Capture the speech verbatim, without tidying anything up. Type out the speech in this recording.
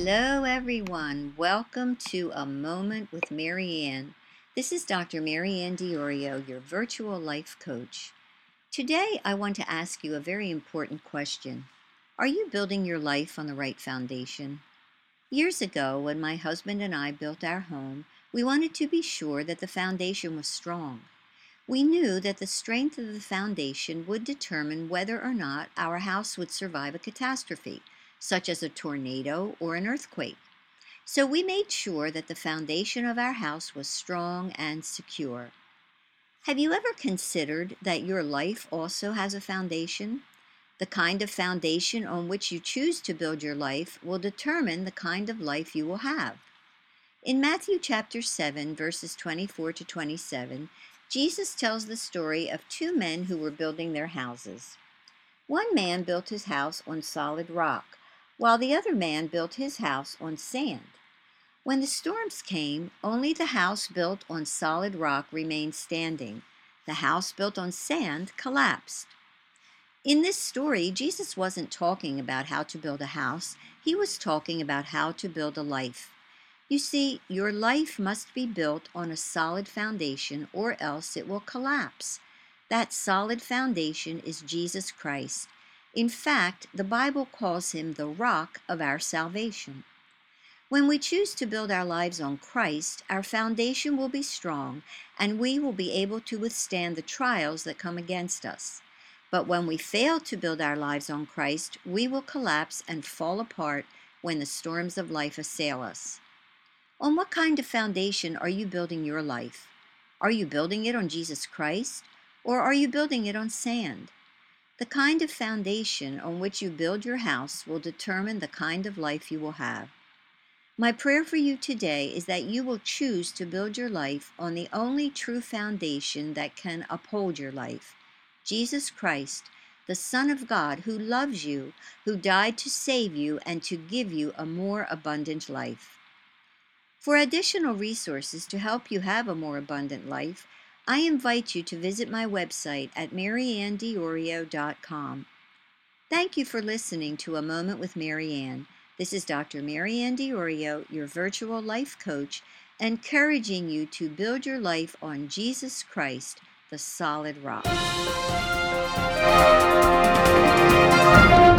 Hello, everyone. Welcome to A Moment with Marianne. This is Doctor Marianne Diorio, your virtual life coach. Today, I want to ask you a very important question. Are you building your life on the right foundation? Years ago, when my husband and I built our home, we wanted to be sure that the foundation was strong. We knew that the strength of the foundation would determine whether or not our house would survive a catastrophe, such as a tornado or an earthquake. So we made sure that the foundation of our house was strong and secure. Have you ever considered that your life also has a foundation? The kind of foundation on which you choose to build your life will determine the kind of life you will have. In Matthew chapter seven, verses twenty-four to twenty-seven, Jesus tells the story of two men who were building their houses. One man built his house on solid rock, while the other man built his house on sand. When the storms came, only the house built on solid rock remained standing. The house built on sand collapsed. In this story, Jesus wasn't talking about how to build a house. He was talking about how to build a life. You see, your life must be built on a solid foundation or else it will collapse. That solid foundation is Jesus Christ. In fact, the Bible calls him the rock of our salvation. When we choose to build our lives on Christ, our foundation will be strong and we will be able to withstand the trials that come against us. But when we fail to build our lives on Christ, we will collapse and fall apart when the storms of life assail us. On what kind of foundation are you building your life? Are you building it on Jesus Christ, or are you building it on sand? The kind of foundation on which you build your house will determine the kind of life you will have. My prayer for you today is that you will choose to build your life on the only true foundation that can uphold your life, Jesus Christ, the Son of God who loves you, who died to save you and to give you a more abundant life. For additional resources to help you have a more abundant life, I invite you to visit my website at marianne diorio dot com. Thank you for listening to A Moment with Marianne. This is Doctor Marianne Diorio, your virtual life coach, encouraging you to build your life on Jesus Christ, the solid rock.